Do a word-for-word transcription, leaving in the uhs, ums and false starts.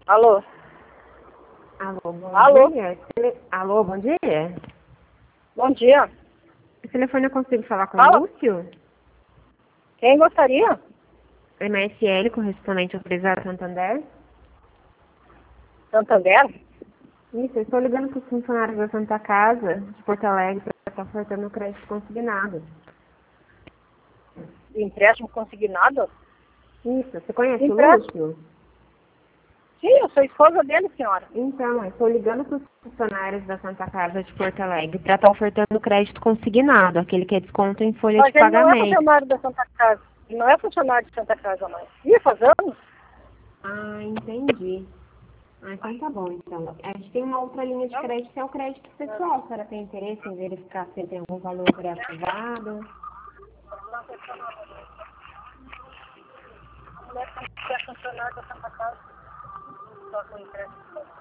Alô? Alô, bom Alô? dia. Tele- Alô, bom dia. Bom dia. O telefone eu consigo falar com Fala. o Lúcio? Quem gostaria? M S L, correspondente autorizado Santander. Santander? Isso, eu estou ligando para os funcionários da Santa Casa de Porto Alegre para estar ofertando o crédito consignado. Empréstimo consignado? Isso, você conhece Empréstimo? o Lúcio? Sim, eu sou esposa dele, senhora. Então, eu estou ligando para os funcionários da Santa Casa de Porto Alegre para estar ofertando o crédito consignado, aquele que é desconto em folha Mas de ele não é pagamento. funcionário da Santa Casa. Ele não é funcionário de Santa Casa mais. Ih, faz anos? Ah, entendi. Ah, então tá bom, então. A gente tem uma outra linha de crédito, que é o crédito pessoal. A senhora tem interesse em verificar se tem algum valor reativado? Não é funcionário da Santa Casa. Só com empréstimo.